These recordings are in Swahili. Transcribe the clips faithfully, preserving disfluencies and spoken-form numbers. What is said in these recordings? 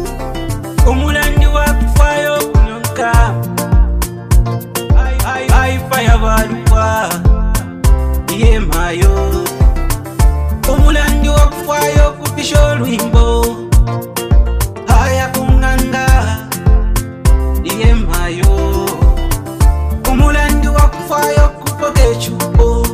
Umulandi wakufayo kunyonka Aifaya balukwa Yemayo Umulandi wakufayo kupisho lwimbo Haya kumnganga Yemayo Umulandi wakufayo kupoke chupo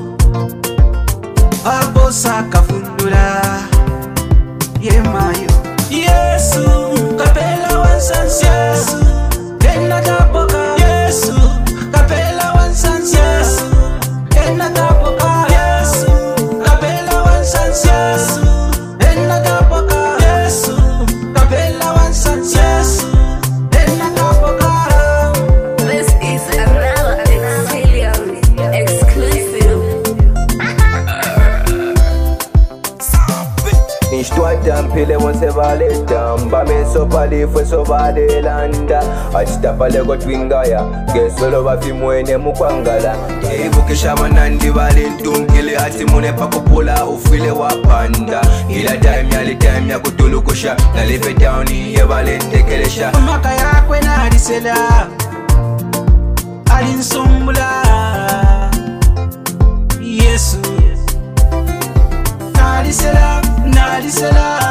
Abosa kafundula Yemayo Yesu kapela wansansi Yesu Ena kapoka Yesu kapela wansansi Yesu Ena kapoka Yesu kapela wansansi Yesu Ena kapoka Yesu kapela wansansi Yesu Ena kapoka. This is another Exilium exclusive. Nishtwata mpile wonse valeta Mbame sopali fwe sovade landa Achitapale kwa twingaya Gesolo vafi mwene mukwangala Kevukisha manandi vali ntumkile Ati mune pakupula ufile wapanda Ila time yali time ya kutulukusha Nalive downi ye vali ntekelesha Maka yakwe na alisela Alinsumbula Yesu Nalisela Nalisela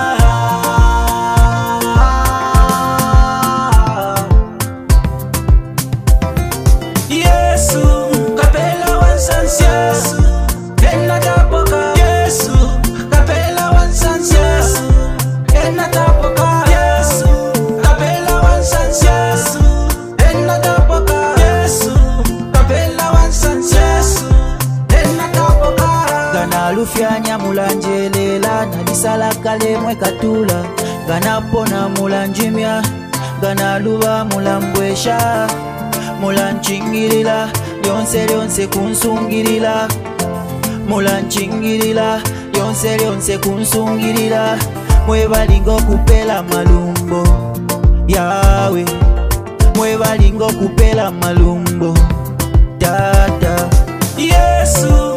Yesu kapela wansansi Yesu Ena kapoka Yesu kapela wansansi Yesu Ena kapoka Yesu kapela wansansi Yesu Ena kapoka Yesu kapela wansansi Yesu Ena kapoka. Gana lufyanya mulanjelela Nalisala kale mwe katula Gana pona mulanjimya Gana luba mulambwesha Mulanchingirila Lyonse lyonse kunsungirila Mulanchingirila Lyonse lyonse kunsungirila Mwe balingo kupela malumbo Yawe Mwe balingo kupela malumbo Dada Yesu